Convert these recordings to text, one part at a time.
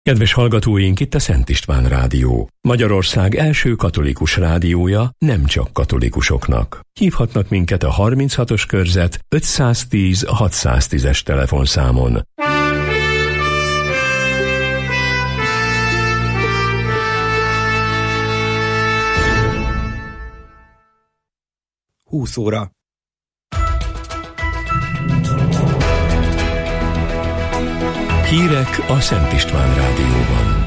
Kedves hallgatóink, itt a Szent István Rádió. Magyarország első katolikus rádiója nem csak katolikusoknak. Hívhatnak minket a 36-os körzet 510 610-es telefonszámon. Húsz óra. Hírek a Szent István Rádióban.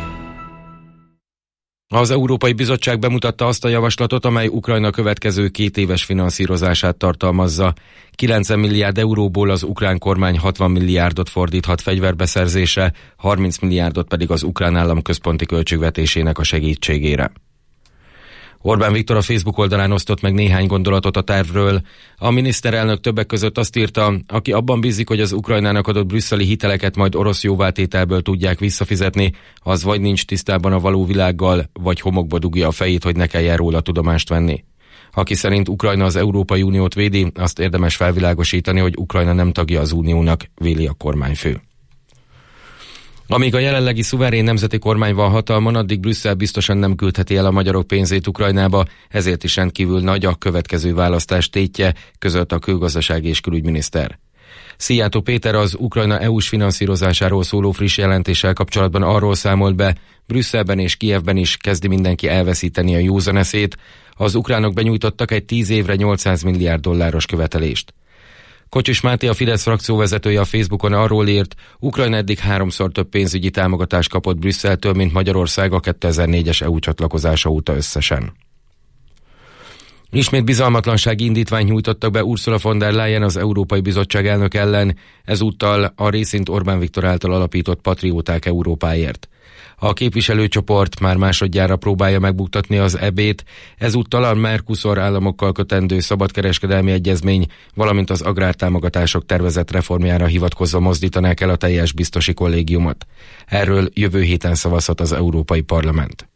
Az Európai Bizottság bemutatta azt a javaslatot, amely Ukrajna következő 2 éves finanszírozását tartalmazza. 90 milliárd euróból az ukrán kormány 60 milliárdot fordíthat fegyverbeszerzésre, 30 milliárdot pedig az ukrán állam központi költségvetésének a segítségére. Orbán Viktor a Facebook oldalán osztott meg néhány gondolatot a tervről. A miniszterelnök többek között azt írta, aki abban bízik, hogy az Ukrajnának adott brüsszeli hiteleket majd orosz jóvátételből tudják visszafizetni, az vagy nincs tisztában a való világgal, vagy homokba dugja a fejét, hogy ne kelljen róla tudomást venni. Aki szerint Ukrajna az Európai Uniót védi, azt érdemes felvilágosítani, hogy Ukrajna nem tagja az Uniónak, véli a kormányfő. Amíg a jelenlegi szuverén nemzeti kormány van hatalmon, addig Brüsszel biztosan nem küldheti el a magyarok pénzét Ukrajnába, ezért is rendkívül nagy a következő választás tétje, közölt a külgazdasági és külügyminiszter. Szijjártó Péter az Ukrajna EU-s finanszírozásáról szóló friss jelentéssel kapcsolatban arról számolt be, Brüsszelben és Kijevben is kezdi mindenki elveszíteni a józan eszét, az ukránok benyújtottak egy 10 évre 800 milliárd dolláros követelést. Kocsis Máté, a Fidesz frakcióvezetője a Facebookon arról írt, Ukrajna eddig 3-szor több pénzügyi támogatást kapott Brüsszeltől, mint Magyarország a 2004-es EU csatlakozása óta összesen. Ismét bizalmatlansági indítványt nyújtottak be Ursula von der Leyen, az Európai Bizottság elnök ellen, ezúttal a részint Orbán Viktor által alapított Patrióták Európáért. A képviselőcsoport már másodjára próbálja megbuktatni az EB-t, ezúttal a Mercosur államokkal kötendő szabadkereskedelmi egyezmény, valamint az agrártámogatások tervezett reformjára hivatkozva mozdítanák el a teljes biztosi kollégiumot. Erről jövő héten szavazhat az Európai Parlament.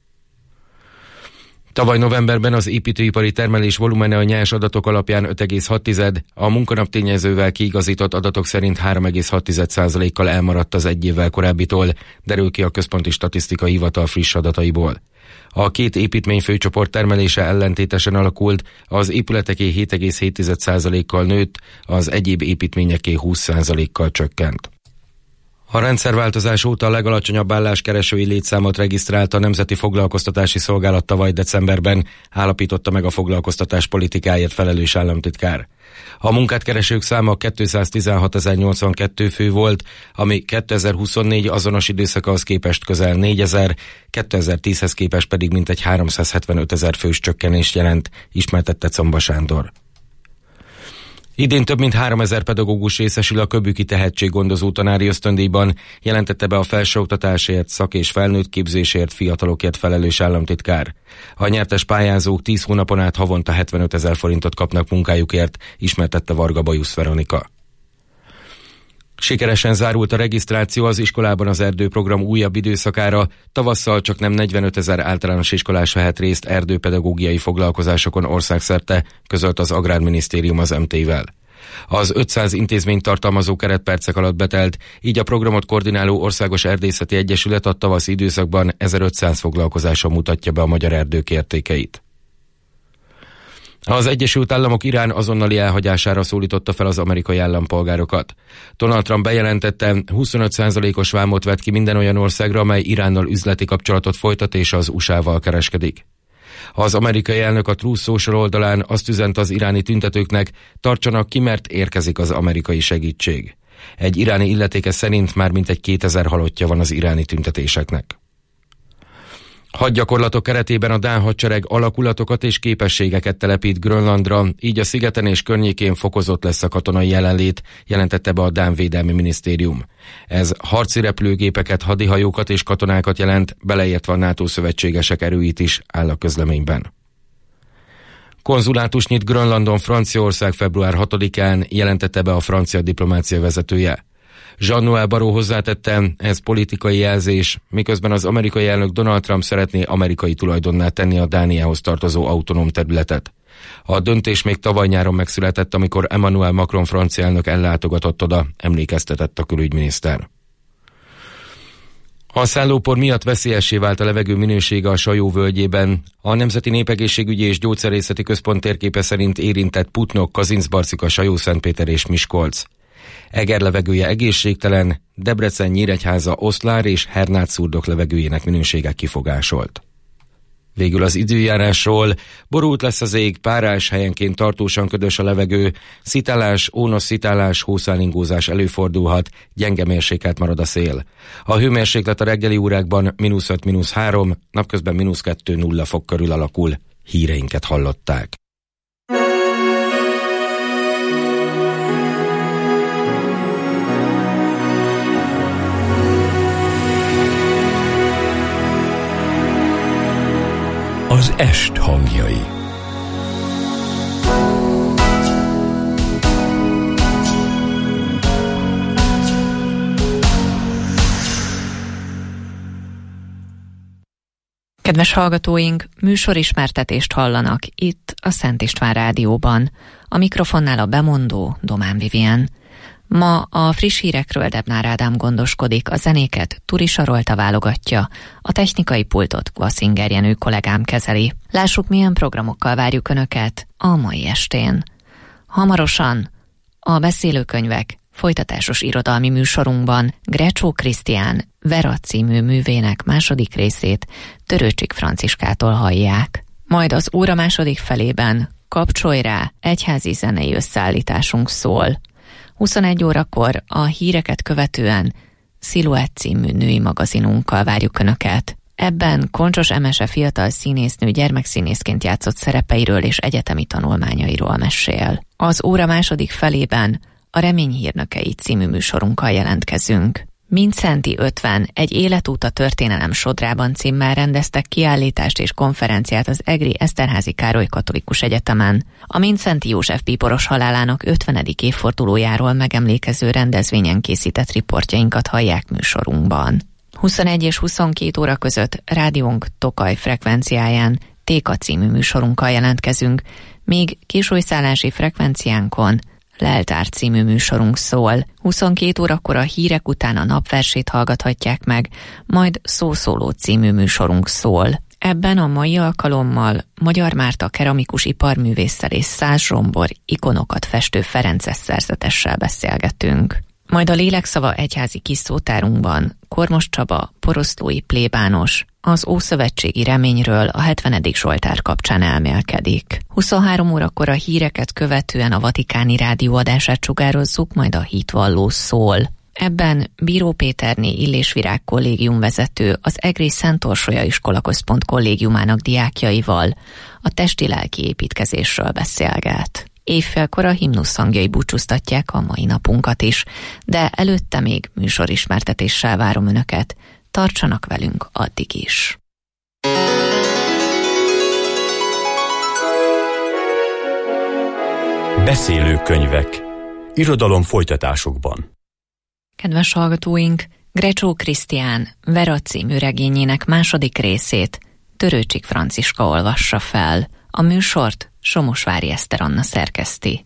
Tavaly novemberben az építőipari termelés volumene a nyers adatok alapján 5,6, a munkanaptényezővel kiigazított adatok szerint 3,6%-kal elmaradt az egy évvel korábbitól, derül ki a Központi Statisztikai Hivatal friss adataiból. A két építmény főcsoport termelése ellentétesen alakult, az épületeké 7,7%-kal nőtt, az egyéb építményeké 20%-kal csökkent. A rendszerváltozás óta a legalacsonyabb álláskeresői létszámot regisztrálta a Nemzeti Foglalkoztatási Szolgálat tavaly decemberben, állapította meg a foglalkoztatás politikáért felelős államtitkár. A munkát keresők száma 216.082 fő volt, ami 2024 azonos időszakához képest közel 4000, 2010-hez képest pedig mintegy 375.000 fős csökkenést jelent, ismertette Comba Sándor. Idén több mint 3000 pedagógus részesül a Köbüki tehetséggondozó tanári ösztöndíjban, jelentette be a felsőoktatásért, szak- és felnőtt képzésért, fiatalokért felelős államtitkár. A nyertes pályázók 10 hónapon át havonta 75.000 forintot kapnak munkájukért, ismertette Varga Bajusz Veronika. Sikeresen zárult a regisztráció az Iskolában az Erdő program újabb időszakára, tavasszal csak nem 45.000 általános iskolás vehet részt erdőpedagógiai foglalkozásokon országszerte, közölt az Agrárminisztérium az MT-vel. Az 500 intézményt tartalmazó keretpercek alatt betelt, így a programot koordináló Országos Erdészeti Egyesület a tavaszi időszakban 1500 foglalkozáson mutatja be a magyar erdők értékeit. Az Egyesült Államok Irán azonnali elhagyására szólította fel az amerikai állampolgárokat. Donald Trump bejelentette, 25%-os vámot vett ki minden olyan országra, amely Iránnal üzleti kapcsolatot folytat és az USA-val kereskedik. Az amerikai elnök a Truth Social oldalán azt üzent az iráni tüntetőknek, tartsanak ki, mert érkezik az amerikai segítség. Egy iráni illetékes szerint már mintegy 2000 halottja van az iráni tüntetéseknek. Hadgyakorlatok keretében a dán hadsereg alakulatokat és képességeket telepít Grönlandra, így a szigeten és környékén fokozott lesz a katonai jelenlét, jelentette be a dán védelmi minisztérium. Ez harci repülőgépeket, hadihajókat és katonákat jelent, beleértve a NATO szövetségesek erőit is, áll a közleményben. Konzulátus nyit Grönlandon Franciaország február 6-án, jelentette be a francia diplomácia vezetője. Jean-Noël Barrot hozzátette, ez politikai jelzés, miközben az amerikai elnök Donald Trump szeretné amerikai tulajdonná tenni a Dániához tartozó autonóm területet. A döntés még tavaly nyáron megszületett, amikor Emmanuel Macron francia elnök ellátogatott oda, emlékeztetett a külügyminiszter. A szállópor miatt veszélyessé vált a levegő minősége a Sajó völgyében. A Nemzeti Népegészségügyi és Gyógyszerészeti Központ térképe szerint érintett Putnok, Kazincbarcika, Sajó-Szentpéter és Miskolc. Eger levegője egészségtelen, Debrecen, Nyíregyháza, Oszlár és Hernát-Szurdok levegőjének minősége kifogásolt. Végül az időjárásról: borult lesz az ég, párás, helyenként tartósan ködös a levegő, szitálás, ónos-szitálás, hószálingózás előfordulhat, gyenge mérsékelt marad a szél. A hőmérséklet a reggeli órákban -5, -3, napközben -2-0 fok körül alakul. Híreinket hallották. Az est hangjai. Kedves hallgatóink, műsorismertetést hallanak itt a Szent István Rádióban. A mikrofonnál a bemondó Domán Vivien. Ma a friss hírekről Debnár Ádám gondoskodik, a zenéket Turi Sarolta válogatja, a technikai pultot Vassinger Jenő kollégám kezeli. Lássuk, milyen programokkal várjuk Önöket a mai estén. Hamarosan a beszélőkönyvek folytatásos irodalmi műsorunkban Grecsó Krisztián Vera című művének második részét Törőcsik Franciskától hallják. Majd az óra második felében Kapcsolj rá, egyházi zenei összeállításunk szól. 21 órakor a híreket követően Sziluett című női magazinunkkal várjuk Önöket. Ebben Koncsos Emese fiatal színésznő gyermekszínészként játszott szerepeiről és egyetemi tanulmányairól mesél. Az óra második felében a Remény hírnökei című műsorunkkal jelentkezünk. Mindszenty 50 egy életút a történelem sodrában címmel rendeztek kiállítást és konferenciát az egri Eszterházy Károly Katolikus Egyetemen. A Mindszenty József bíboros halálának 50. évfordulójáról megemlékező rendezvényen készített riportjainkat hallják műsorunkban. 21 és 22 óra között rádiónk Tokaj frekvenciáján Téka című műsorunkkal jelentkezünk, míg későszállási frekvenciánkon Leltár című műsorunk szól. 22 órakor a hírek után a napversét hallgathatják meg, majd Szószóló című műsorunk szól. Ebben a mai alkalommal Magyar Márta keramikus iparművésszel és Szász Zsombor ikonokat festő ferences szerzetessel beszélgetünk. Majd a Lélekszava egyházi kis szótárunkban Kormos Csaba, poroszlói plébános, az Ószövetségi reményről a 70. Zsoltár kapcsán elmélkedik. 23 órakor a híreket követően a Vatikáni rádió adását sugározzuk, majd a hitvalló szól. Ebben Bíró Péterné Illésvirág kollégium vezető az egri Szent Orsolya Iskolaközpont kollégiumának diákjaival a testi-lelki építkezésről beszélget. Évfélkor a himnusz hangjai búcsúztatják a mai napunkat is, de előtte még műsorismertetéssel várom Önöket. Tartsanak velünk addig is. Beszélőkönyvek. Irodalom folytatásokban. Kedves hallgatóink, Grecsó Krisztián Vera című regényének második részét Törőcsik Franciska olvassa fel. A műsort Somosvári Eszter Anna szerkeszti.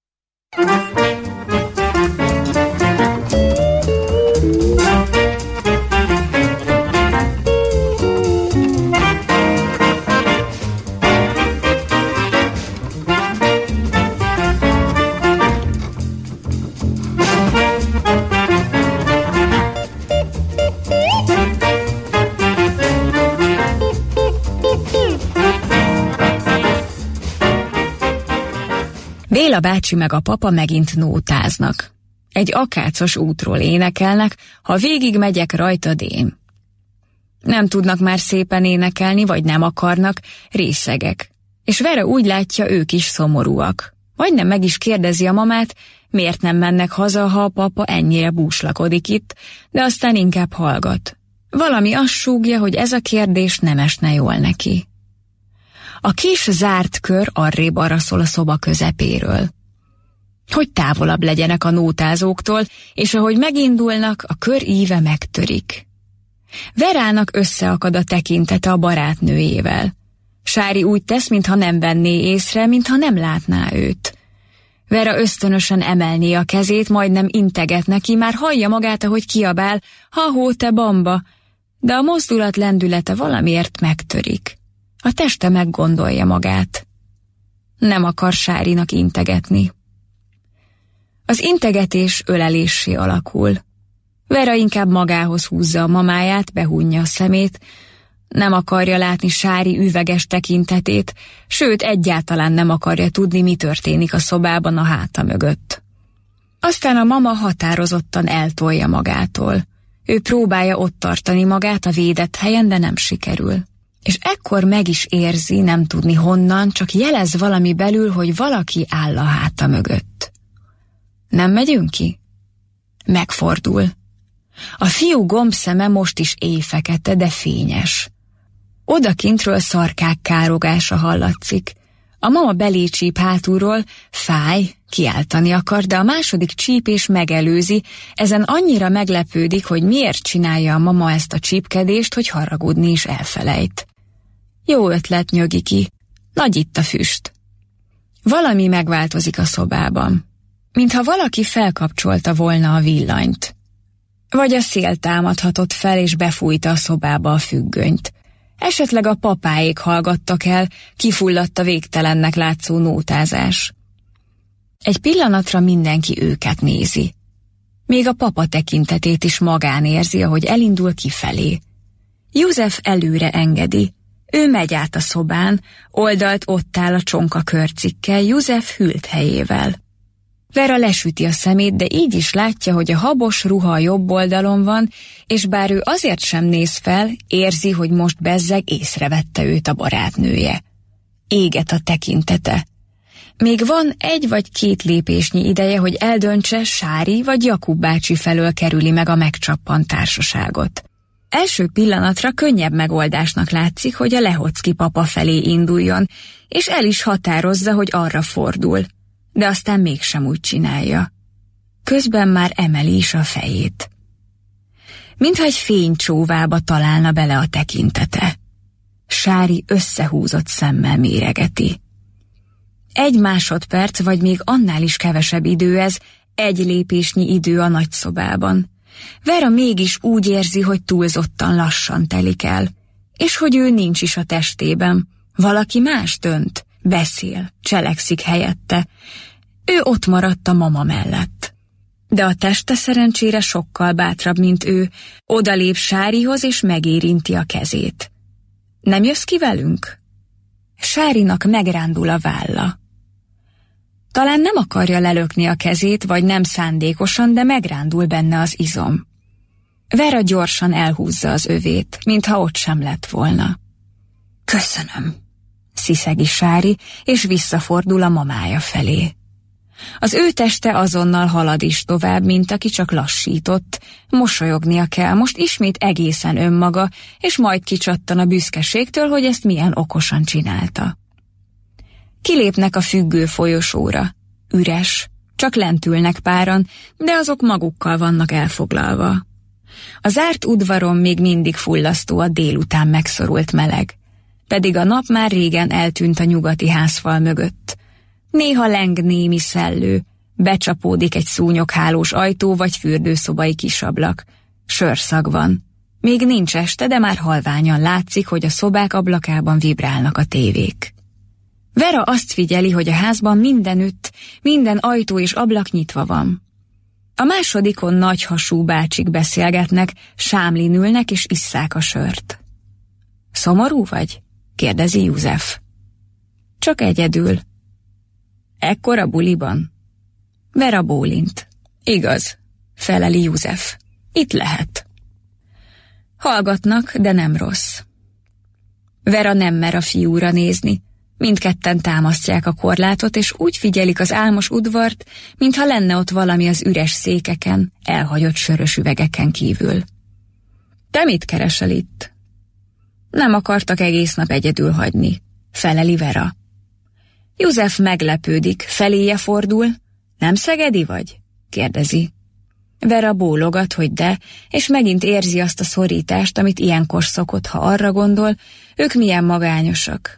Béla bácsi meg a papa megint nótáznak. Egy akácos útról énekelnek, ha végig megyek rajtad én. Nem tudnak már szépen énekelni, vagy nem akarnak, részegek. És Vera úgy látja, ők is szomorúak. Majdnem meg is kérdezi a mamát, miért nem mennek haza, ha a papa ennyire búslakodik itt, de aztán inkább hallgat. Valami azt súgja, hogy ez a kérdés nem esne jól neki. A kis zárt kör arrébb araszol a szoba közepéről. Hogy távolabb legyenek a nótázóktól, és ahogy megindulnak, a kör íve megtörik. Verának összeakad a tekintete a barátnőjével. Sári úgy tesz, mintha nem venné észre, mintha nem látná őt. Vera ösztönösen emelné a kezét, majdnem integet neki, már hallja magát, ahogy kiabál, ha-hó, te bamba, de a mozdulat lendülete valamiért megtörik. A teste meggondolja magát. Nem akar Sárinak integetni. Az integetés öleléssé alakul. Vera inkább magához húzza a mamáját, behúnyja a szemét, nem akarja látni Sári üveges tekintetét, sőt, egyáltalán nem akarja tudni, mi történik a szobában a háta mögött. Aztán a mama határozottan eltolja magától. Ő próbálja ott tartani magát a védett helyen, de nem sikerül. És ekkor meg is érzi, nem tudni honnan, csak jelez valami belül, hogy valaki áll a háta mögött. Nem megyünk ki? Megfordul. A fiú gombszeme most is éjfekete, de fényes. Odakintről szarkák károgása hallatszik. A mama belé csíp hátulról, fáj, kiáltani akar, de a második csípés megelőzi, ezen annyira meglepődik, hogy miért csinálja a mama ezt a csípkedést, hogy haragudni is elfelejt. Jó ötlet, nyögi ki. Nagy itt a füst. Valami megváltozik a szobában. Mintha valaki felkapcsolta volna a villanyt. Vagy a szél támadhatott fel és befújta a szobába a függönyt. Esetleg a papáék hallgattak el, kifulladt a végtelennek látszó nótázás. Egy pillanatra mindenki őket nézi. Még a papa tekintetét is magán érzi, ahogy elindul kifelé. József előre engedi. Ő megy át a szobán, oldalt ott áll a csonka körcikkel, József hűlt helyével. Vera lesüti a szemét, de így is látja, hogy a habos ruha a jobb oldalon van, és bár ő azért sem néz fel, érzi, hogy most bezzeg észrevette őt a barátnője. Éget a tekintete. Még van 1 vagy 2 lépésnyi ideje, hogy eldöntse, Sári vagy Jakub bácsi felől kerüli meg a megcsappant társaságot. Első pillanatra könnyebb megoldásnak látszik, hogy a Lehocki papa felé induljon, és el is határozza, hogy arra fordul. De aztán mégsem úgy csinálja. Közben már emeli is a fejét. Mintha egy fénycsóvába találna bele a tekintete. Sári összehúzott szemmel méregeti. 1 másodperc, vagy még annál is kevesebb idő ez, 1 lépésnyi idő a nagyszobában. Vera mégis úgy érzi, hogy túlzottan lassan telik el, és hogy ő nincs is a testében. Valaki más dönt, beszél, cselekszik helyette. Ő ott maradt a mama mellett. De a teste szerencsére sokkal bátrabb, mint ő, odalép Sárihoz és megérinti a kezét. Nem jössz ki velünk? Sárinak megrándul a válla. Talán nem akarja lelökni a kezét, vagy nem szándékosan, de megrándul benne az izom. Vera gyorsan elhúzza az övét, mintha ott sem lett volna. Köszönöm, sziszegi Sári, és visszafordul a mamája felé. Az ő teste azonnal halad is tovább, mint aki csak lassított. Mosolyognia kell, most ismét egészen önmaga, és majd kicsattan a büszkeségtől, hogy ezt milyen okosan csinálta. Kilépnek a függő folyosóra. Üres, csak lent ülnek páran, de azok magukkal vannak elfoglalva. A zárt udvaron még mindig fullasztó a délután megszorult meleg, pedig a nap már régen eltűnt a nyugati házfal mögött. Néha leng némi szellő, becsapódik egy szúnyoghálós ajtó vagy fürdőszobai kisablak. Sörszag van. Még nincs este, de már halványan látszik, hogy a szobák ablakában vibrálnak a tévék. Vera azt figyeli, hogy a házban mindenütt, minden ajtó és ablak nyitva van. A másodikon nagyhasú bácsik beszélgetnek, sámlin ülnek és isszák a sört. Szomorú vagy? Kérdezi József. Csak egyedül. Ekkora buliban? Vera bólint. Igaz, feleli József. Itt lehet. Hallgatnak, de nem rossz. Vera nem mer a fiúra nézni. Mindketten támasztják a korlátot, és úgy figyelik az álmos udvart, mintha lenne ott valami az üres székeken, elhagyott sörös üvegeken kívül. Te mit keresel itt? Nem akartak egész nap egyedül hagyni, feleli Vera. József meglepődik, feléje fordul. Nem szegedi vagy? Kérdezi. Vera bólogat, hogy de, és megint érzi azt a szorítást, amit ilyenkor szokott, ha arra gondol, ők milyen magányosak.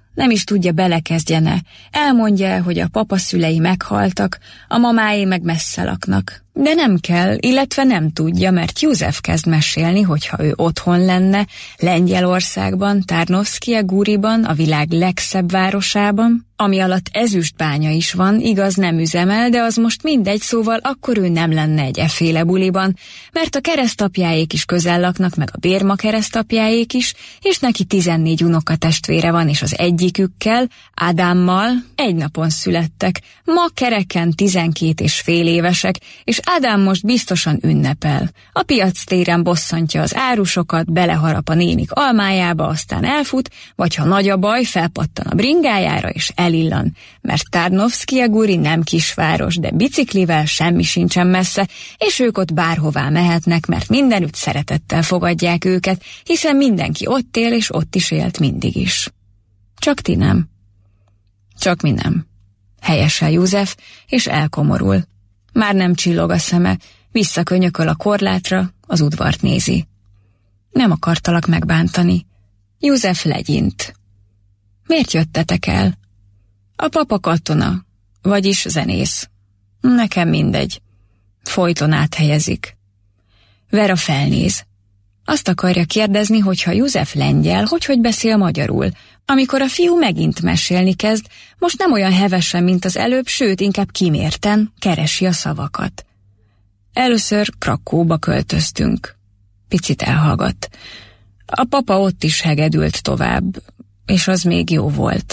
Nem is tudja, belekezdjene. Elmondja, hogy a papaszülei meghaltak, a mamáé meg messze laknak. De nem kell, illetve nem tudja, mert József kezd mesélni, hogyha ő otthon lenne, Lengyelországban, Tarnowszkie Guriban, a világ legszebb városában, ami alatt ezüstbánya is van, igaz, nem üzemel, de az most mindegy, szóval akkor ő nem lenne egy efféle buliban, mert a keresztapjáék is közel laknak, meg a Bérma keresztapjáék is, és neki 14 unokatestvére van, és az egyikükkel, Ádámmal egy napon születtek, ma kereken 12 és fél évesek, és Ádám most biztosan ünnepel. A piactéren bosszantja az árusokat, beleharap a nénik almájába, aztán elfut, vagy ha nagy a baj, felpattan a bringájára, és elillan, mert Tarnowszkie Guri nem kisváros, de biciklivel semmi sincsen messze, és ők ott bárhová mehetnek, mert mindenütt szeretettel fogadják őket, hiszen mindenki ott él, és ott is élt mindig is. Csak ti nem. Csak mi nem. Helyesel József, és elkomorul. Már nem csillog a szeme, visszakönyököl a korlátra, az udvart nézi. Nem akartalak megbántani. József legyint. Miért jöttetek el? A papa katona, vagyis zenész. Nekem mindegy. Folyton áthelyezik. Vera felnéz. Azt akarja kérdezni, hogy ha József lengyel, hogy beszél magyarul. Amikor a fiú megint mesélni kezd, most nem olyan hevesen, mint az előbb, sőt, inkább kimérten keresi a szavakat. Először Krakóba költöztünk. Picit elhallgat. A papa ott is hegedült tovább, és az még jó volt.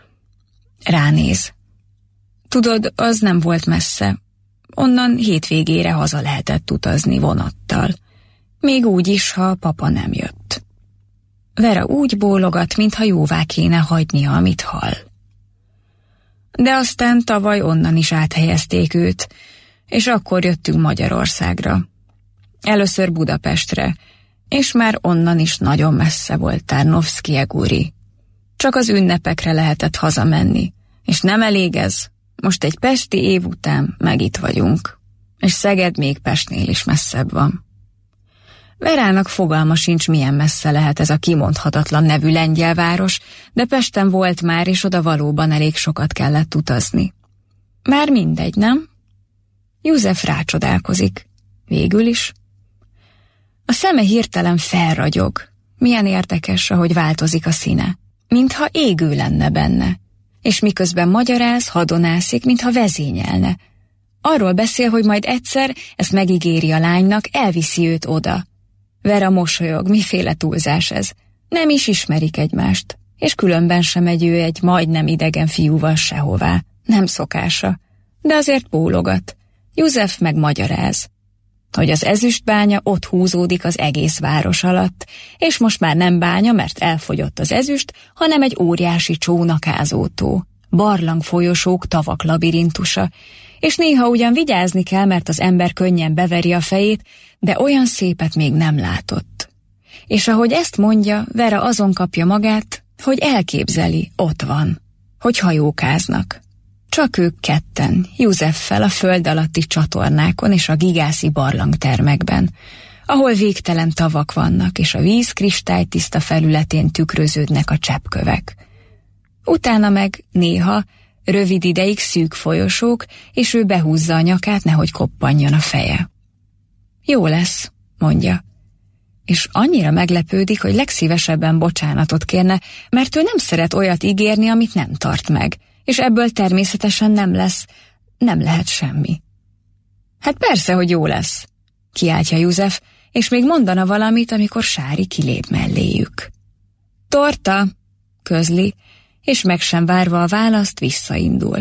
Ránéz. Tudod, az nem volt messze. Onnan hétvégére haza lehetett utazni vonattal. Még úgy is, ha a papa nem jött. Vera úgy bólogat, mintha jóvá kéne hagynia, amit hall. De aztán tavaly onnan is áthelyezték őt, és akkor jöttünk Magyarországra. Először Budapestre, és már onnan is nagyon messze volt Tarnowszkie Guri. Csak az ünnepekre lehetett hazamenni, és nem elég ez, most egy pesti év után meg itt vagyunk, és Szeged még Pestnél is messzebb van. Verának fogalma sincs, milyen messze lehet ez a kimondhatatlan nevű lengyel város, de Pesten volt már, és oda valóban elég sokat kellett utazni. Már mindegy, nem? József rácsodálkozik. Végül is. A szeme hirtelen felragyog. Milyen érdekes, ahogy változik a színe. Mintha égő lenne benne. És miközben magyaráz, hadonászik, mintha vezényelne. Arról beszél, hogy majd egyszer, ezt megígéri a lánynak, elviszi őt oda. Vera mosolyog, miféle túlzás ez. Nem is ismerik egymást, és különben sem megy ő egy majdnem idegen fiúval sehová. Nem szokása, de azért bólogat. József meg magyaráz, hogy az ezüstbánya ott húzódik az egész város alatt, és most már nem bánya, mert elfogyott az ezüst, hanem egy óriási csónakázótó, barlangfolyosók, tavak labirintusa, és néha ugyan vigyázni kell, mert az ember könnyen beveri a fejét, de olyan szépet még nem látott. És ahogy ezt mondja, Vera azon kapja magát, hogy elképzeli, ott van, hogy hajókáznak. Csak ők ketten, Józseffel a föld alatti csatornákon és a gigászi barlangtermekben, ahol végtelen tavak vannak, és a víz kristálytiszta felületén tükröződnek a cseppkövek. Utána meg néha rövid ideig szűk folyosók, és ő behúzza a nyakát, nehogy koppanjon a feje. Jó lesz, mondja. És annyira meglepődik, hogy legszívesebben bocsánatot kérne, mert ő nem szeret olyat ígérni, amit nem tart meg, és ebből természetesen nem lehet semmi. Hát persze, hogy jó lesz, kiáltja József, és még mondana valamit, amikor Sári kilép melléjük. Torta, közli, és meg sem várva a választ visszaindul.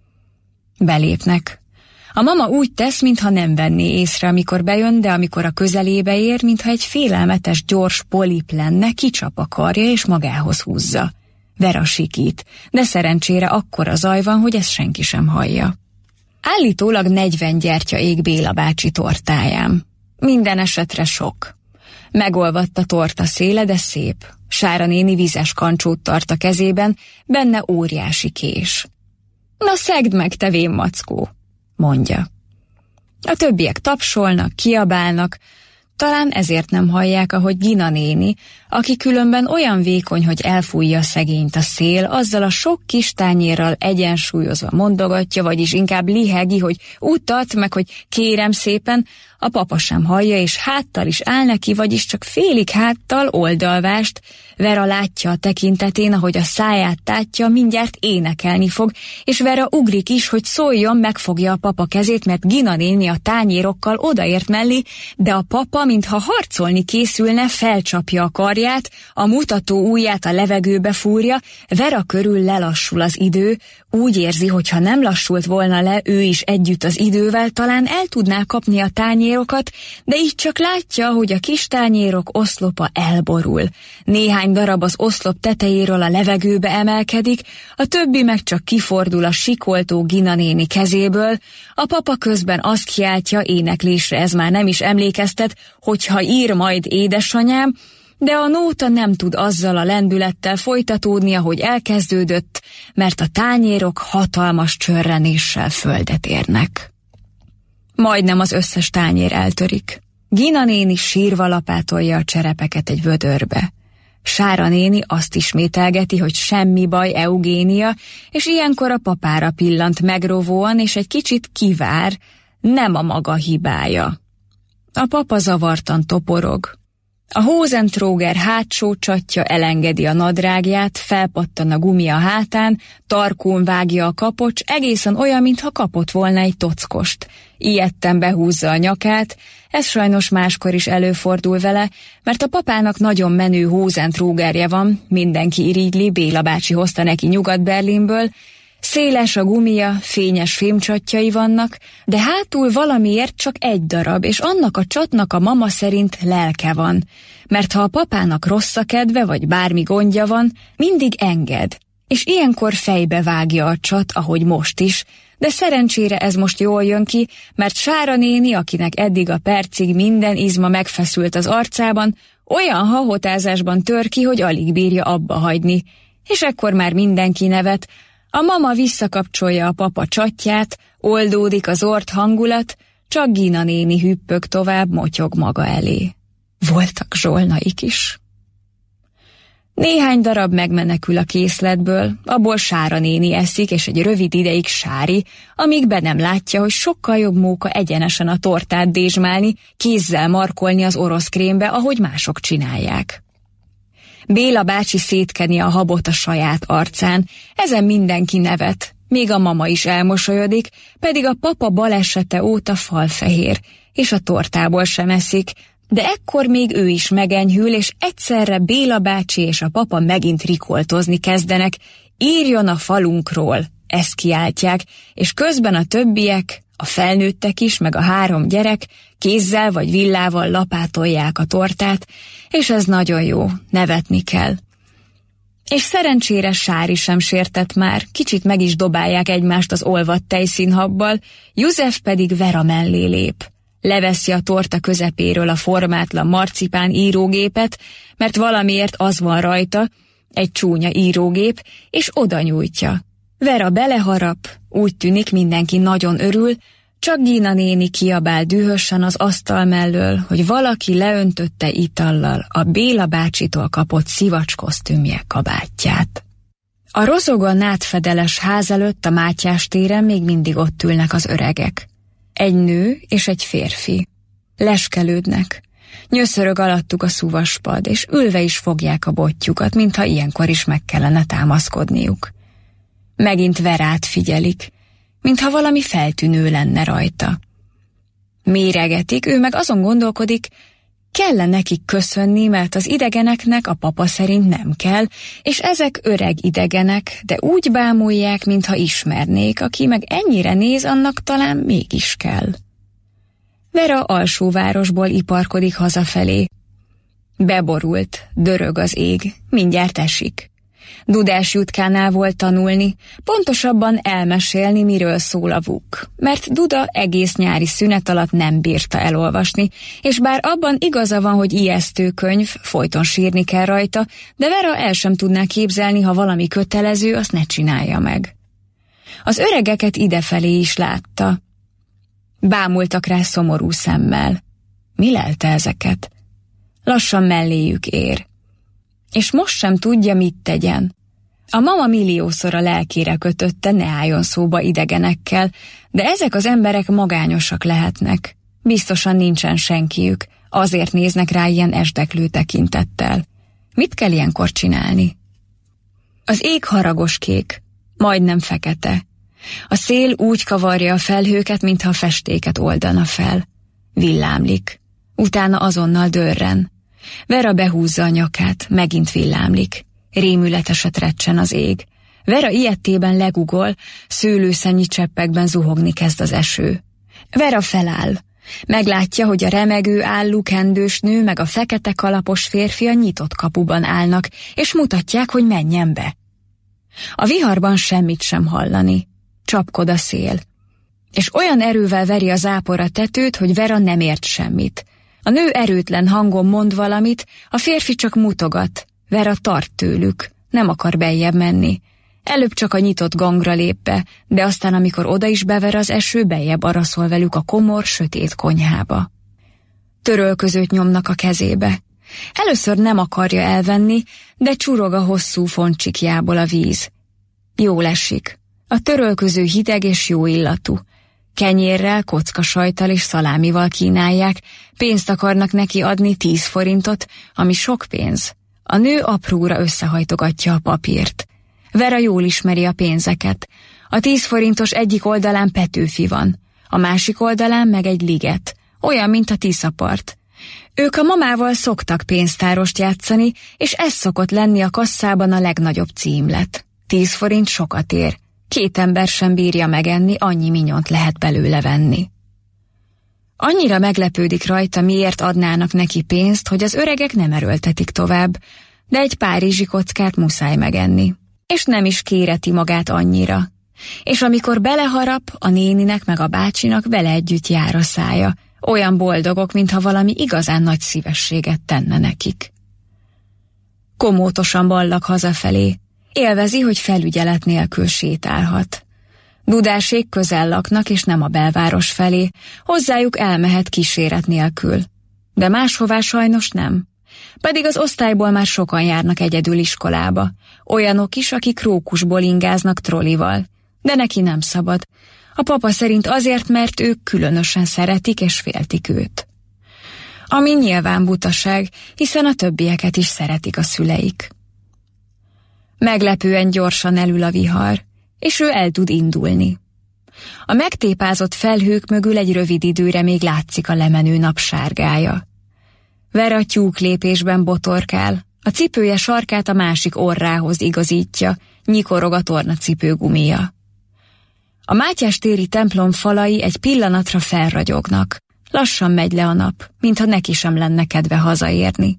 Belépnek. A mama úgy tesz, mintha nem venné észre, amikor bejön, de amikor a közelébe ér, mintha egy félelmetes, gyors polip lenne, kicsap a karja és magához húzza. Vera sikít, de szerencsére akkora zaj van, hogy ezt senki sem hallja. Állítólag 40 gyertya ég Béla bácsi tortáján. Minden esetre sok. Megolvadt a torta széle, de szép. Sára néni vizes kancsót tart a kezében, benne óriási kés. Na szegd meg, te vén mackó, mondja. A többiek tapsolnak, kiabálnak, Talán ezért nem hallják, ahogy Gina néni, aki különben olyan vékony, hogy elfújja szegényt a szél, azzal a sok kis tányérral egyensúlyozva mondogatja, vagyis inkább lihegi, hogy utat, meg hogy kérem szépen, a papa sem hallja, és háttal is áll neki, vagyis csak félig háttal oldalvást. Vera látja a tekintetén, ahogy a száját tátja, mindjárt énekelni fog, és Vera ugrik is, hogy szóljon, megfogja a papa kezét, mert Gina néni a tányérokkal odaért mellé, de a papa, mintha harcolni készülne, felcsapja a karját, a mutató ujját a levegőbe fúrja, Vera körül lelassul az idő, úgy érzi, hogy ha nem lassult volna le ő is együtt az idővel, talán el tudná kapni a tányérokat, de így csak látja, hogy a kis tányérok oszlopa elborul. Néhány darab az oszlop tetejéről a levegőbe emelkedik, a többi meg csak kifordul a sikoltó Gina néni kezéből. A papa közben azt kiáltja, éneklésre ez már nem is emlékeztet, hogyha ír majd édesanyám, de a nóta nem tud azzal a lendülettel folytatódni, ahogy elkezdődött, mert a tányérok hatalmas csörrenéssel földet érnek. Majdnem az összes tányér eltörik. Gina néni sírva lapátolja a cserepeket egy vödörbe. Sára néni azt ismételgeti, hogy semmi baj, Eugénia, és ilyenkor a papára pillant megrovóan, és egy kicsit kivár, nem a maga hibája. A papa zavartan toporog. A Hosentróger hátsó csatja elengedi a nadrágját, felpattan a gumi a hátán, tarkón vágja a kapocs, egészen olyan, mintha kapott volna egy tockost. Ijedten behúzza a nyakát, ez sajnos máskor is előfordul vele, mert a papának nagyon menő Hosentrógerje van, mindenki irigyli, Béla bácsi hozta neki Nyugat-Berlinből. Széles a gumia, fényes fémcsatjai vannak, de hátul valamiért csak egy darab, és annak a csatnak a mama szerint lelke van, mert ha a papának rossz a kedve, vagy bármi gondja van, mindig enged, és ilyenkor fejbe vágja a csat, ahogy most is, de szerencsére ez most jól jön ki, mert Sára néni, akinek eddig a percig minden izma megfeszült az arcában, olyan hahotázásban tör ki, hogy alig bírja abba hagyni, és ekkor már mindenki nevet. A mama visszakapcsolja a papa csatját, oldódik az ort hangulat, csak Gina néni hüppög tovább, motyog maga elé. Voltak zsolnaik is. Néhány darab megmenekül a készletből, abból Sára néni eszik, és egy rövid ideig Sári, amíg be nem látja, hogy sokkal jobb móka egyenesen a tortát dézsmálni, kézzel markolni az orosz krémbe, ahogy mások csinálják. Béla bácsi szétkeni a habot a saját arcán, ezen mindenki nevet, még a mama is elmosolyodik, pedig a papa balesete óta falfehér, és a tortából sem eszik, de ekkor még ő is megenyhül, és egyszerre Béla bácsi és a papa megint rikoltozni kezdenek, írjon a falunkról, ezt kiáltják, és közben a többiek, a felnőttek is, meg a 3 gyerek kézzel vagy villával lapátolják a tortát, és ez nagyon jó, nevetni kell. És szerencsére Sári sem sértett már, kicsit meg is dobálják egymást az olvadt tejszínhabbal, József pedig Vera mellé lép. Leveszi a torta közepéről a formátlan marcipán írógépet, mert valamiért az van rajta, egy csúnya írógép, és oda nyújtja. Vera beleharap, úgy tűnik mindenki nagyon örül, csak Gina néni kiabál dühösen az asztal mellől, hogy valaki leöntötte itallal a Béla bácsitól kapott szivacskosztümje kabátját. A rozogó nátfedeles ház előtt a Mátyás téren még mindig ott ülnek az öregek. Egy nő és egy férfi. Leskelődnek. Nyöszörög alattuk a szuvaspad, és ülve is fogják a bottyukat, mintha ilyenkor is meg kellene támaszkodniuk. Megint Verát figyelik, mintha valami feltűnő lenne rajta. Méregetik, ő meg azon gondolkodik, kell nekik köszönni, mert az idegeneknek a papa szerint nem kell, és ezek öreg idegenek, de úgy bámulják, mintha ismernék, aki meg ennyire néz, annak talán mégis kell. Vera alsóvárosból iparkodik hazafelé. Beborult, dörög az ég, mindjárt esik. Dudás Jutkánál volt tanulni, pontosabban elmesélni, miről szól a Vuk, mert Duda egész nyári szünet alatt nem bírta elolvasni, és bár abban igaza van, hogy ijesztő könyv, folyton sírni kell rajta, de Vera el sem tudná képzelni, ha valami kötelező, azt ne csinálja meg. Az öregeket idefelé is látta. Bámultak rá szomorú szemmel. Mi lelte ezeket? Lassan melléjük ér. És most sem tudja, mit tegyen. A mama milliószor a lelkére kötötte, ne álljon szóba idegenekkel, de ezek az emberek magányosak lehetnek. Biztosan nincsen senkiük, azért néznek rá ilyen esdeklő tekintettel. Mit kell ilyenkor csinálni? Az ég haragos kék, majdnem fekete. A szél úgy kavarja a felhőket, mintha festéket oldana fel. Villámlik, utána azonnal dörren. Vera behúzza a nyakát, megint villámlik. Rémületeset recsen az ég. Vera ilyettében legugol, szőlőszennyi cseppekben zuhogni kezd az eső. Vera feláll. Meglátja, hogy a remegő állú kendős nő meg a fekete kalapos férfi a nyitott kapuban állnak, és mutatják, hogy menjen be. A viharban semmit sem hallani. Csapkod a szél. És olyan erővel veri a zápor a tetőt, hogy Vera nem ért semmit. A nő erőtlen hangon mond valamit, a férfi csak mutogat. Vera tart tőlük, nem akar beljebb menni. Előbb csak a nyitott gangra lép be, de aztán, amikor oda is bever az eső, beljebb araszol velük a komor, sötét konyhába. Törölközőt nyomnak a kezébe. Először nem akarja elvenni, de csurog a hosszú foncsikjából a víz. Jól esik. A törölköző hideg és jó illatú. Kenyérrel, kockasajttal és szalámival kínálják, pénzt akarnak neki adni 10 forintot, ami sok pénz. A nő apróra összehajtogatja a papírt. Vera jól ismeri a pénzeket. A 10 forintos egyik oldalán Petőfi van, a másik oldalán meg egy liget, olyan, mint a Tiszapart. Ők a mamával szoktak pénztárost játszani, és ez szokott lenni a kasszában a legnagyobb címlet. 10 forint sokat ér. 2 ember sem bírja megenni, annyi minyont lehet belőle venni. Annyira meglepődik rajta, miért adnának neki pénzt, hogy az öregek nem erőltetik tovább, de egy párizsi kockát muszáj megenni. És nem is kéreti magát annyira. És amikor beleharap, a néninek meg a bácsinak vele együtt jár a szája. Olyan boldogok, mintha valami igazán nagy szívességet tenne nekik. Komótosan ballag hazafelé. Élvezi, hogy felügyelet nélkül sétálhat. Dudásék közel laknak, és nem a belváros felé. Hozzájuk elmehet kíséret nélkül. De máshová sajnos nem. Pedig az osztályból már sokan járnak egyedül iskolába. Olyanok is, akik rókusból ingáznak trollival. De neki nem szabad. A papa szerint azért, mert ők különösen szeretik és féltik őt. Ami nyilván butaság, hiszen a többieket is szeretik a szüleik. Meglepően gyorsan elül a vihar, és ő el tud indulni. A megtépázott felhők mögül egy rövid időre még látszik a lemenő nap sárgája. Vera tyúk lépésben botorkál, a cipője sarkát a másik orrához igazítja, nyikorog a tornacipő gumija. A Mátyás téri templom falai egy pillanatra felragyognak. Lassan megy le a nap, mintha neki sem lenne kedve hazaérni.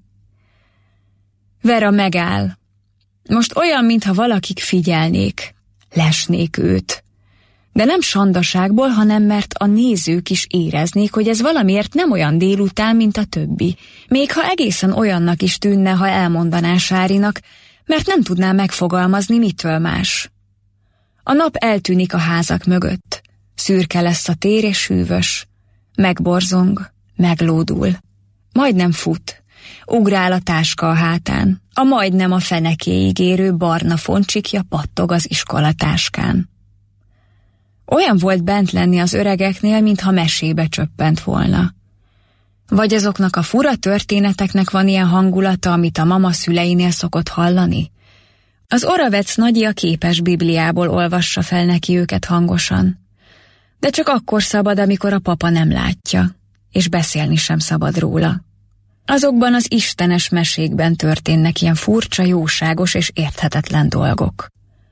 Vera megáll. Most olyan, mintha valakik figyelnék, lesnék őt. De nem sandaságból, hanem mert a nézők is éreznék, hogy ez valamiért nem olyan délután, mint a többi. Még ha egészen olyannak is tűnne, ha elmondaná Sárinak, mert nem tudná megfogalmazni, mitől más. A nap eltűnik a házak mögött. Szürke lesz a tér és hűvös. Megborzong, meglódul. Majdnem fut. Ugrál a táska a hátán. A majdnem a fenekéig érő barna foncsikja pattog az iskolatáskán. Olyan volt bent lenni az öregeknél, mintha mesébe csöppent volna. Vagy azoknak a fura történeteknek van ilyen hangulata, amit a mama szüleinél szokott hallani? Az Oravec nagyi a képes Bibliából olvassa fel neki őket hangosan. De csak akkor szabad, amikor a papa nem látja, és beszélni sem szabad róla. Azokban az istenes mesékben történnek ilyen furcsa, jóságos és érthetetlen dolgok.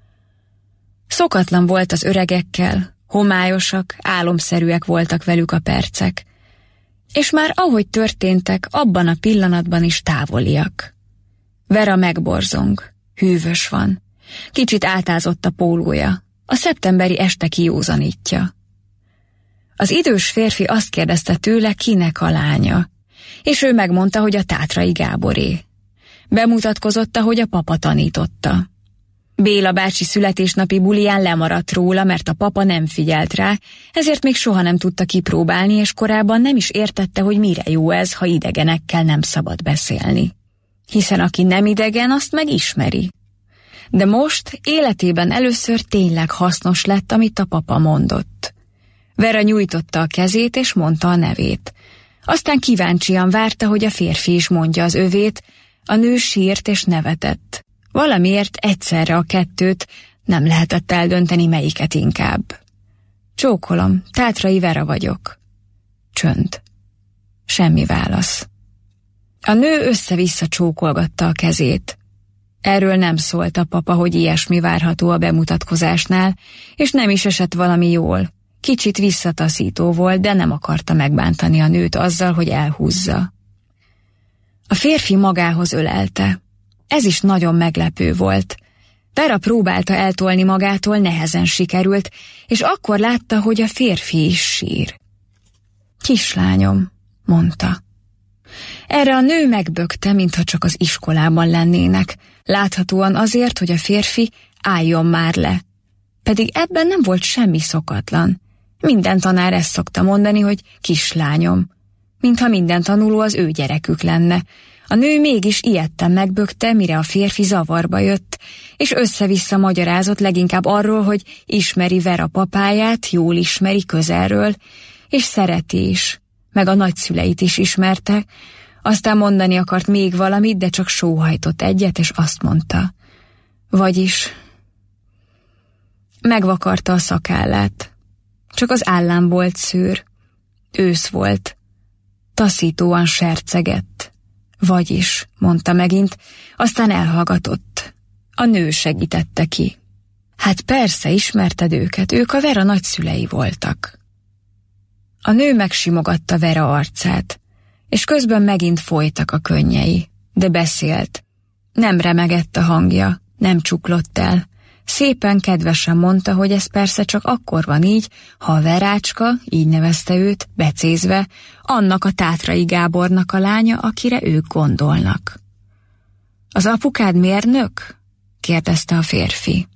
Szokatlan volt az öregekkel, homályosak, álomszerűek voltak velük a percek, és már ahogy történtek, abban a pillanatban is távoliak. Vera megborzong, hűvös van, kicsit átázott a pólója, a szeptemberi este kijózanítja. Az idős férfi azt kérdezte tőle, kinek a lánya, és ő megmondta, hogy a Tátrai Gáboré. Bemutatkozott, ahogy a papa tanította. Béla bácsi születésnapi buliján lemaradt róla, mert a papa nem figyelt rá, ezért még soha nem tudta kipróbálni, és korábban nem is értette, hogy mire jó ez, ha idegenekkel nem szabad beszélni. Hiszen aki nem idegen, azt megismeri. De most életében először tényleg hasznos lett, amit a papa mondott. Vera nyújtotta a kezét, és mondta a nevét. Aztán kíváncsian várta, hogy a férfi is mondja az övét, a nő sírt és nevetett. Valamiért egyszerre a kettőt, nem lehetett eldönteni, melyiket inkább. Csókolom, Tátrai Vera vagyok. Csönd. Semmi válasz. A nő össze-vissza csókolgatta a kezét. Erről nem szólt a papa, hogy ilyesmi várható a bemutatkozásnál, és nem is esett valami jól. Kicsit visszataszító volt, de nem akarta megbántani a nőt azzal, hogy elhúzza. A férfi magához ölelte. Ez is nagyon meglepő volt. Vera próbálta eltolni magától, nehezen sikerült, és akkor látta, hogy a férfi is sír. Kislányom, mondta. Erre a nő megbökte, mintha csak az iskolában lennének, láthatóan azért, hogy a férfi álljon már le. Pedig ebben nem volt semmi szokatlan. Minden tanár ezt szokta mondani, hogy kislányom, mintha minden tanuló az ő gyerekük lenne. A nő mégis ijedten megbökte, mire a férfi zavarba jött, és össze-vissza magyarázott leginkább arról, hogy ismeri Vera papáját, jól ismeri közelről, és szereti is, meg a nagyszüleit is ismerte. Aztán mondani akart még valamit, de csak sóhajtott egyet, és azt mondta. Vagyis megvakarta a szakállát. Csak az állán volt szőr. Ősz volt. Taszítóan sercegett. Vagyis, mondta megint, aztán elhallgatott. A nő segítette ki. Hát persze, ismerted őket, ők a Vera nagyszülei voltak. A nő megsimogatta Vera arcát, és közben megint folytak a könnyei, de beszélt. Nem remegett a hangja, nem csuklott el. Szépen kedvesen mondta, hogy ez persze csak akkor van így, ha a Verácska, így nevezte őt, becézve, annak a Tátrai Gábornak a lánya, akire ők gondolnak. Az apukád mérnök? Kérdezte a férfi.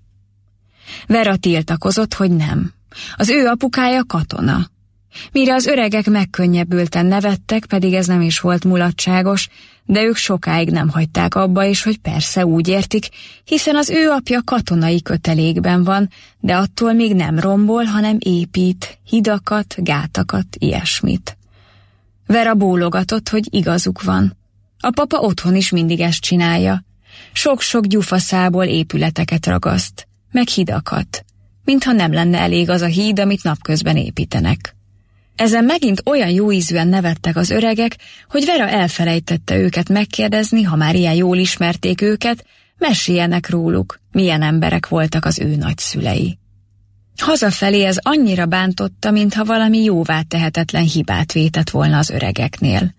Vera tiltakozott, hogy nem. Az ő apukája katona. Mire az öregek megkönnyebbülten nevettek, pedig ez nem is volt mulatságos, de ők sokáig nem hagyták abba, és hogy persze úgy értik, hiszen az ő apja katonai kötelékben van, de attól még nem rombol, hanem épít, hidakat, gátakat, ilyesmit. Vera bólogatott, hogy igazuk van. A papa otthon is mindig ezt csinálja. Sok-sok gyufaszából épületeket ragaszt, meg hidakat, mintha nem lenne elég az a híd, amit napközben építenek. Ezen megint olyan jóízűen nevettek az öregek, hogy Vera elfelejtette őket megkérdezni, ha már ilyen jól ismerték őket, meséljenek róluk, milyen emberek voltak az ő nagyszülei. Hazafelé ez annyira bántotta, mintha valami jóvá tehetetlen hibát vétett volna az öregeknél.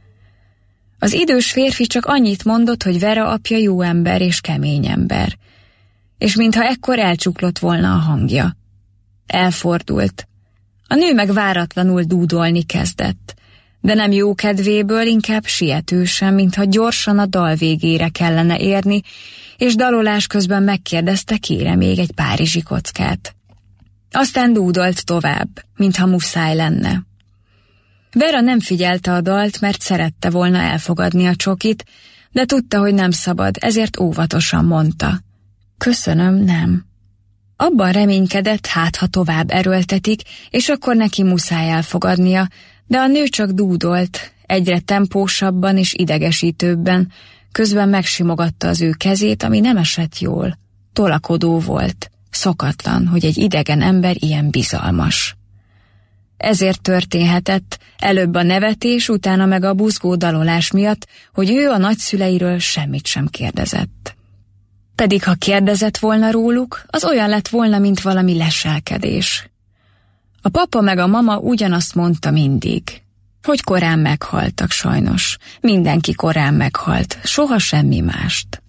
Az idős férfi csak annyit mondott, hogy Vera apja jó ember és kemény ember, és mintha ekkor elcsuklott volna a hangja. Elfordult. A nő meg váratlanul dúdolni kezdett, de nem jó kedvéből, inkább sietősen, mintha gyorsan a dal végére kellene érni, és dalolás közben megkérdezte, kére még egy párizsi kockát. Aztán dúdolt tovább, mintha muszáj lenne. Vera nem figyelte a dalt, mert szerette volna elfogadni a csokit, de tudta, hogy nem szabad, ezért óvatosan mondta. Köszönöm, nem. Abban reménykedett, hát ha tovább erőltetik, és akkor neki muszáj elfogadnia, de a nő csak dúdolt, egyre tempósabban és idegesítőbben, közben megsimogatta az ő kezét, ami nem esett jól. Tolakodó volt, szokatlan, hogy egy idegen ember ilyen bizalmas. Ezért történhetett, előbb a nevetés, utána meg a buzgó dalolás miatt, hogy ő a nagyszüleiről semmit sem kérdezett. Pedig ha kérdezett volna róluk, az olyan lett volna, mint valami leselkedés. A papa meg a mama ugyanazt mondta mindig, hogy korán meghaltak sajnos. Mindenki korán meghalt, soha semmi mást.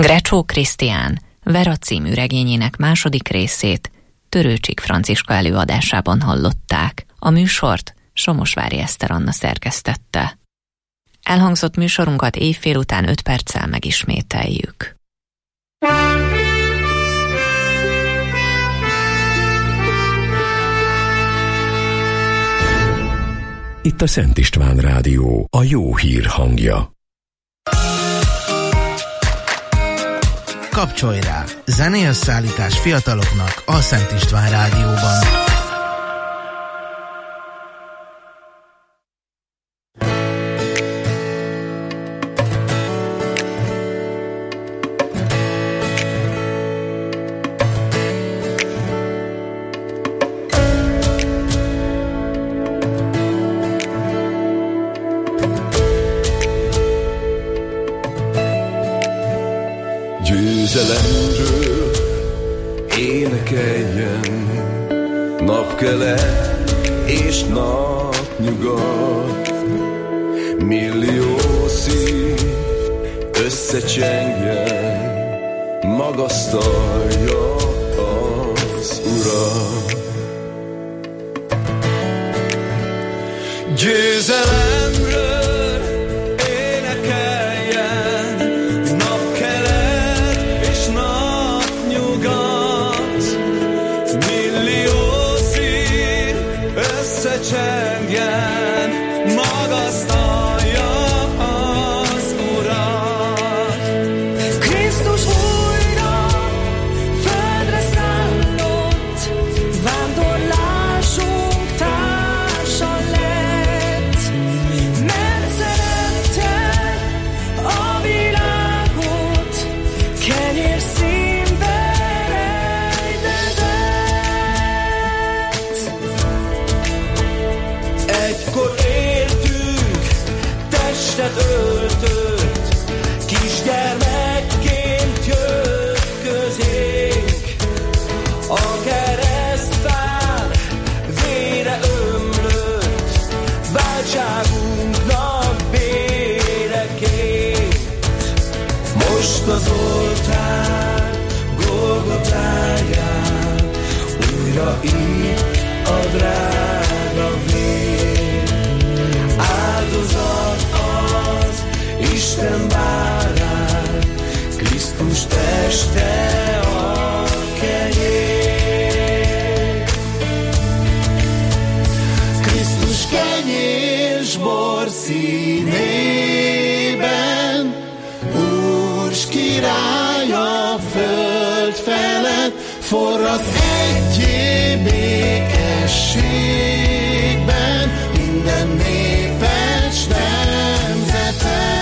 Grecsó Krisztián Vera című regényének második részét Törőcsik Franciska előadásában hallották. A műsort Somosvári Eszter Anna szerkesztette. Elhangzott műsorunkat éjfél után 5 perccel megismételjük. Itt a Szent István Rádió, a jó hír hangja. Kapcsolj rá! Zenélyösszállítás fiataloknak a Szent István Rádióban. Győzelemről énekeljen napkelet és napnyugat, millió szív összecsengjen, magasztalja az Urat. Győzelemről csengjen, magasztalja az Urat. Krisztus újra földre szállott, vándorlásunk társa lett, mert szerette a világot, kenyér színbe rejtezett. Egykor éltünk, testet öltött, kisgyermekként jött közénk. A keresztfán vére ömlött, váltságunknak béreként. Most az oltár Golgotáján újra itt a drága vér. Áldozat az Isten bárány, Krisztus teste a kenyér. Krisztus kenyér s bor színében, Úrs király a föld felett, forrad egyé békességben minden népes nemzetet.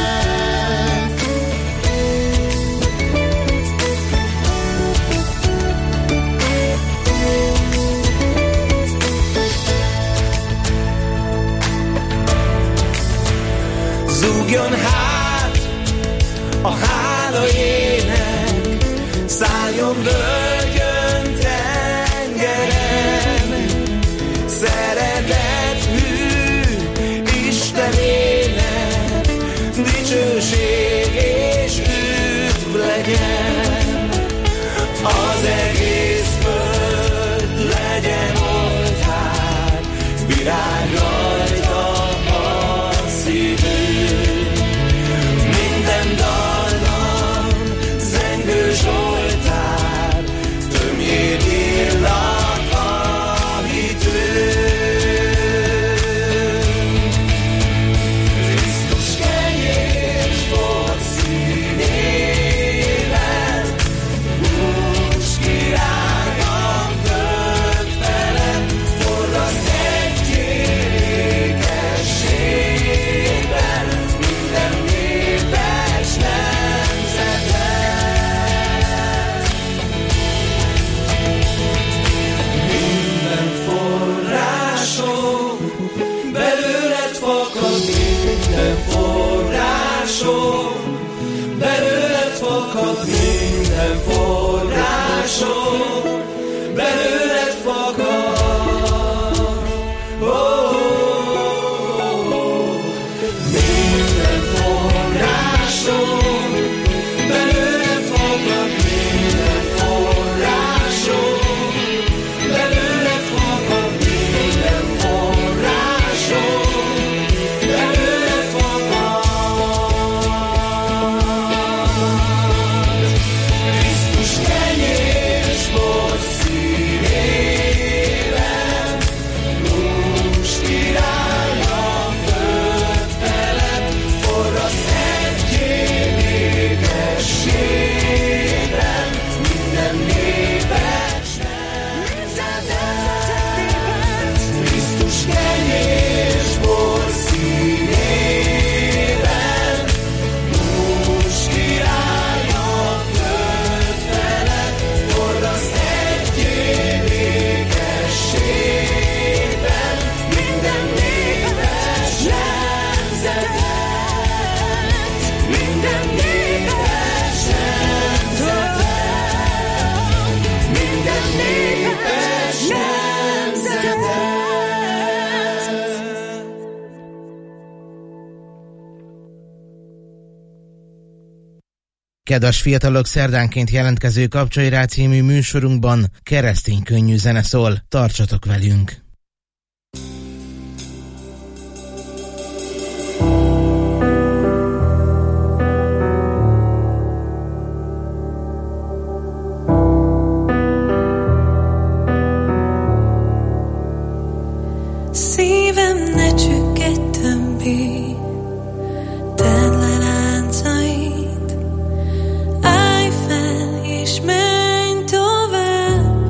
Zúgjon hát a hála ének, szálljon völgyön tengeren, szeretet hű Istenének, dicsőség és üdv legyen. Az egész föld legyen oltár, virág rajta a szívünk. Minden dallam zengő zsoltár, tömjél illat a hitünk. Krisztus kenyér s bor színében, Úrs király a föld felett, forraszt egyé békességben minden népes nemzetet. Minden forrásom belőled fakad, minden forrásom belőled fakad, minden forrásom belőled fakad. Minden forrásom belőled Kedves fiatalok, szerdánként jelentkező Kapcsolj rá című műsorunkban keresztény könnyű zene szól. Tartsatok velünk! Szívem ne csüggedj többé, tedd le láncait, állj fel és menj tovább.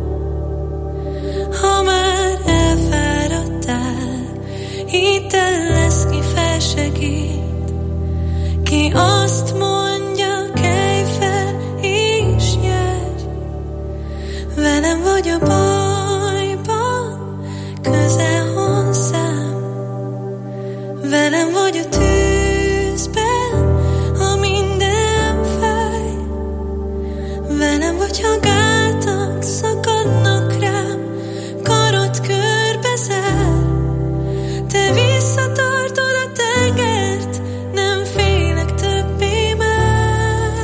Ha már elfáradtál, hidd el, lesz ki felsegít, ki azt mondja, kelj fel és jöjj. Velem vagy a bajban, közel hozzám, velem vagy a tűzben, ha minden fáj, velem vagy, ha gátak szakadnak rám, karod körbe zár, te visszatartod a tengert, nem félek többé már.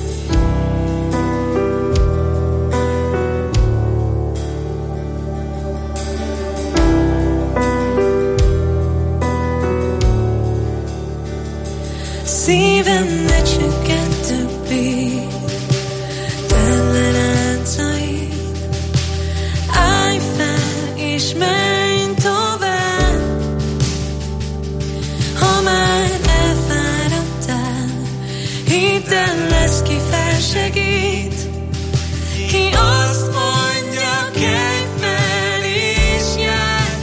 Szívem ne csüggedj többé, tedd le láncait, állj fel és menj tovább. Ha már elfáradtál, hidd el, lesz ki felsegít, ki azt mondja, kelj fel és járj,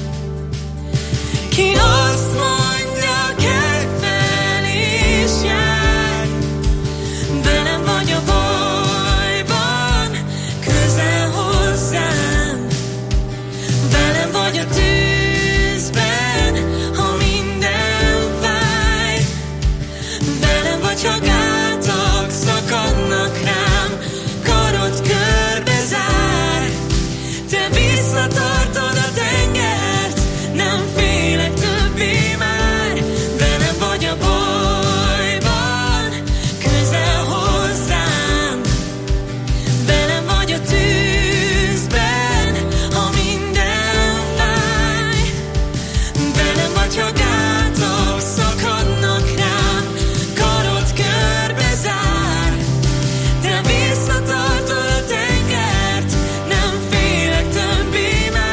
ki azt mondja, kelj fel és járj. Velem vagy a bajban, közel hozzám, velem vagy a tűzben, ha minden fáj, velem vagy, ha gátak szakadnak rám, karod körbe zár, te visszatartod a tengert, nem félek többé már. Velem vagy a bajban, közel hozzám, velem vagy a tűzben, ha minden fáj, velem vagy, ha gátak szakadnak rám, karod körbe zár, te visszatartod a tengert, nem félek többé már.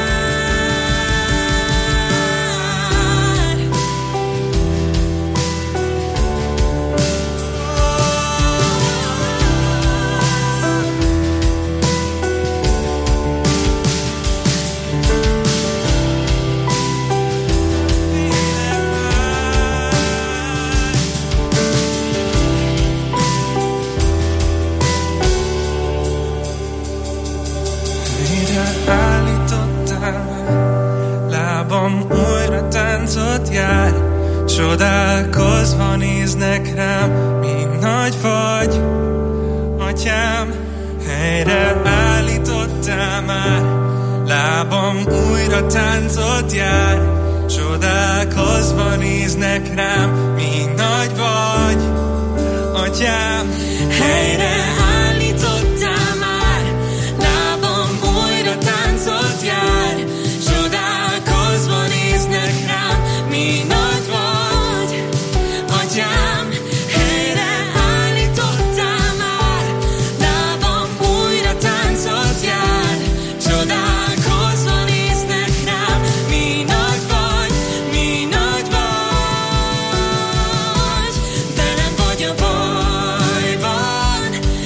Mire állítottál, lábam újra táncot jár, csodálkozva néznek rám, mi nagy vagy, atyám. Helyre állítottál már, lábam újra táncot jár, csodálkozva néznek rám, mi nagy vagy, atyám. Helyre állítottál már, lábam újra táncot jár, csodálkozva néznek rám, mi nagy vagy, atyám. Helyre állítottál már, lábam újra táncot jár, csodálkozva néznek rám, mi nagy vagy, mi nagy vagy. Velem vagy a bajban,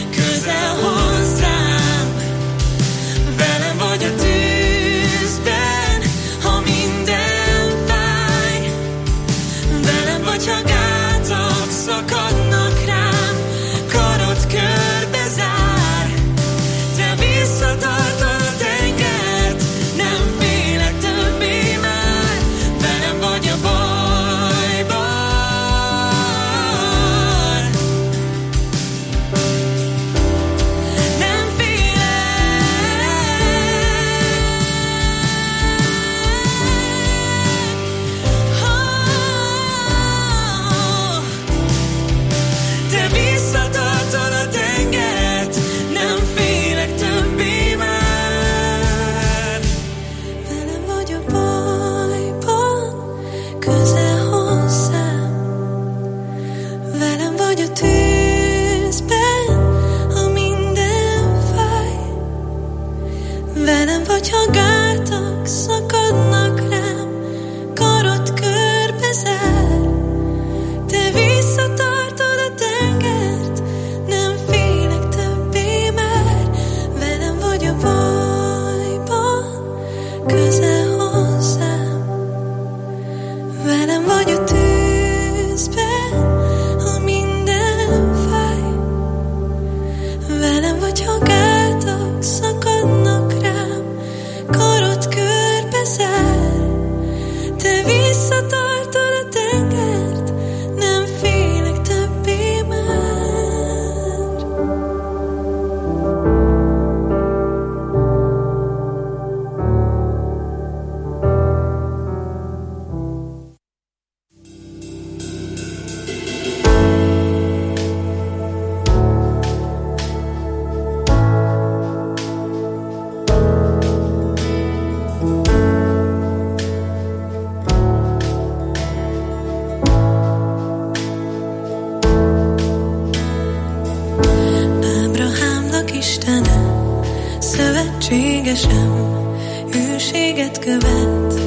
hűségesem hűséget követ.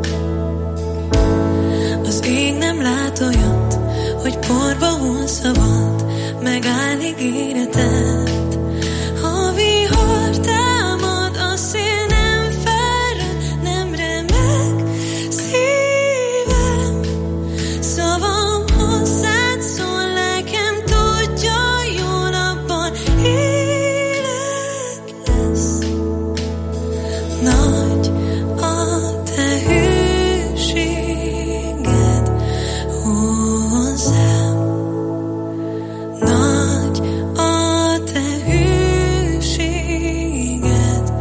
Az ég nem lát olyat, hogy porba hull szabad, megáll ígéretet. Ha vihar támad, a szél nem fárad, nem remeg szívem. Szavam hozzád szól, lelkem tudja, jó napban élet lesz. Nagy a te hűséged hozzám. Nagy a te hűséged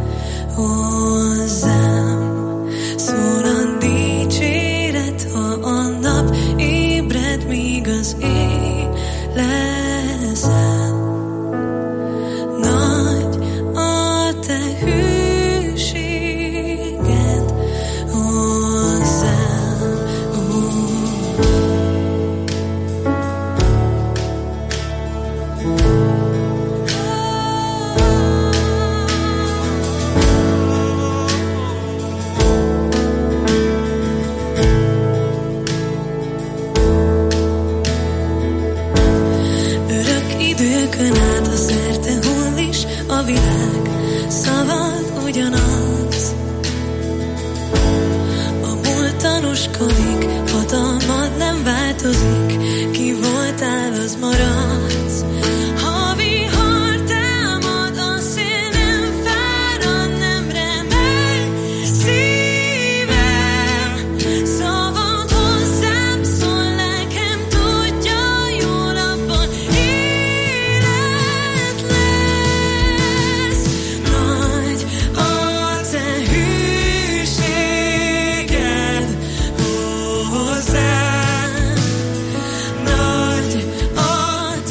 hozzám. Szól a dicséret, ha a nap ébred, míg az éj leszel. Nagy a te hűséged hozzám. Örök időkön át a szerte hull is a világ, szavad ugyanaz. A múlt tanúskodik, hatalmad nem változik, ki voltál, az maradsz. Ha vihar támad, a szél nem fárad, nem remeg szívem. Szavad hozzám szól, lelkem tudja, jó napban élet lesz. Nagy a te hűséged hozzám. Nagy a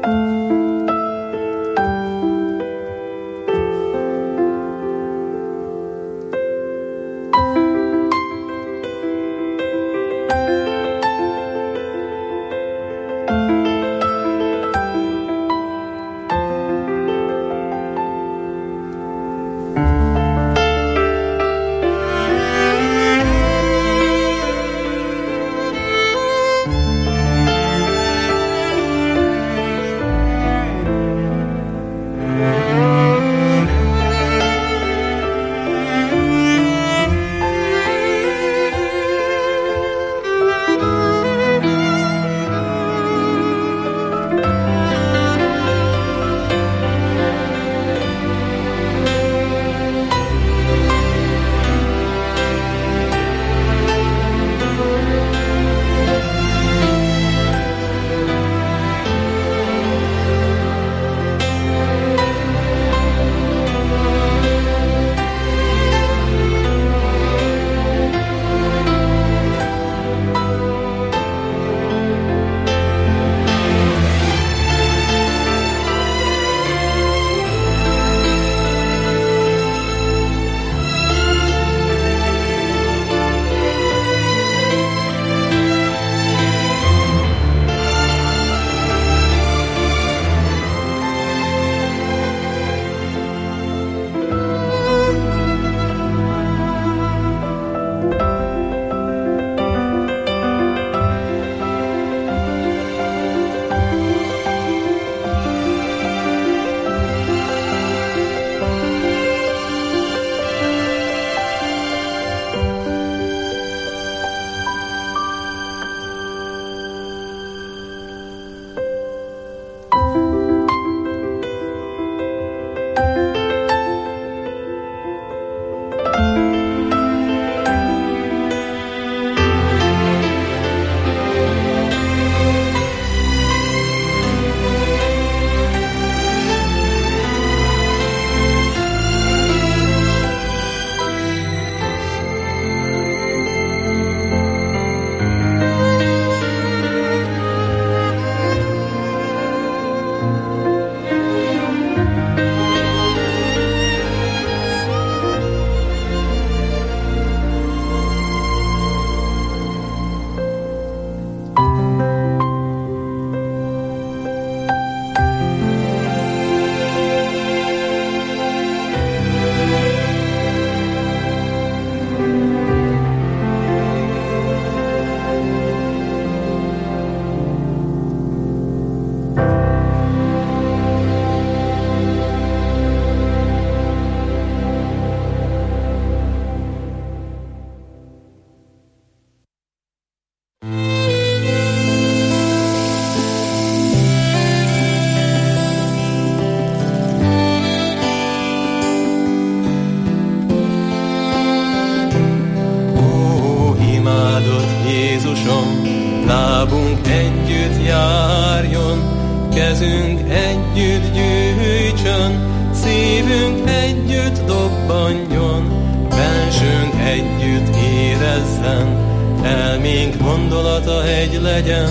lábunk együtt járjon, kezünk együtt gyűjtsön, szívünk együtt dobbanjon, bensünk együtt érezzen, elménk gondolata egy legyen,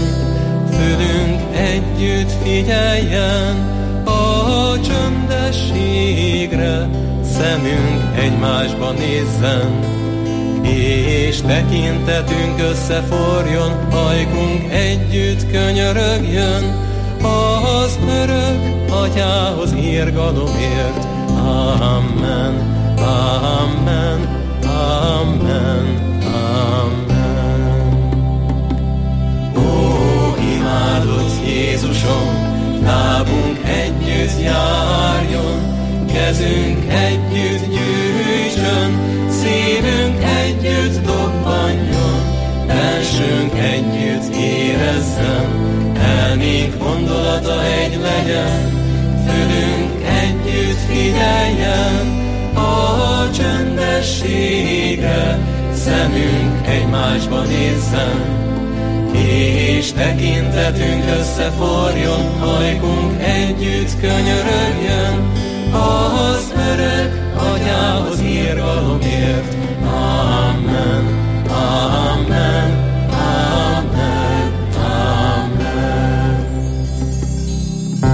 fülünk együtt figyeljen a csöndességre, szemünk egymásba nézzen, és tekintetünk összeforjon, ajkunk együtt könyörögjön, az örök Atyához irgalomért. Amen, amen, amen, amen. Ó, imádott Jézusom, lábunk együtt járjon, kezünk együtt gyűjtsön, szívünk együtt dobbanjon, bensünk együtt érezzen, elménk gondolata egy legyen, fülünk együtt figyeljen a csöndességre, szemünk egymásba nézzen, és tekintetünk összeforjon, ajkunk együtt könyörögjön, az örök Atyához irgalomért. Amen, amen, amen, amen.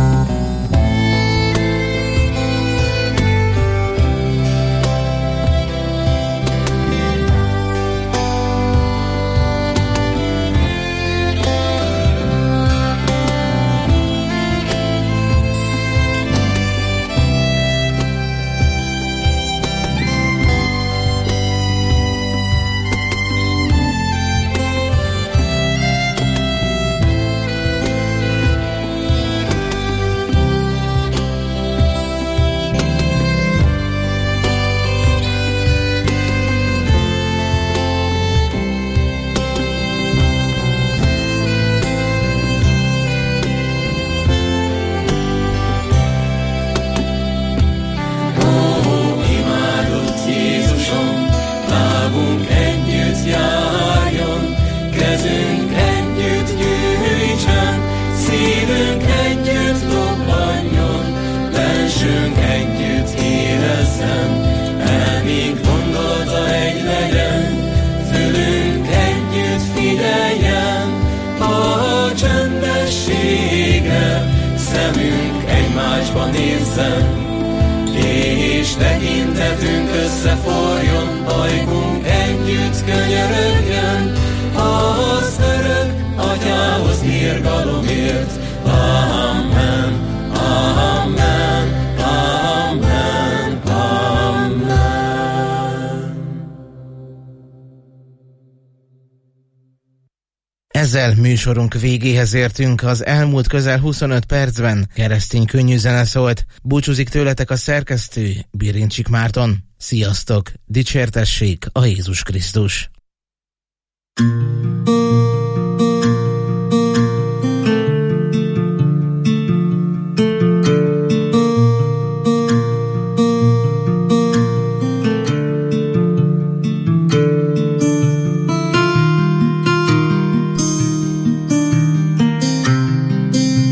szemünk egymásba nézzen, és tekintetünk összeforjon, ajkunk együtt könyörögjön, az örök atyához mérgalomért. Amen, amen, amen, amen. Ezzel műsorunk végéhez értünk. Az elmúlt közel 25 percben keresztény könnyű zene szólt. Búcsúzik tőletek a szerkesztő, Birincsik Márton. Sziasztok! Dicsértessék a Jézus Krisztus!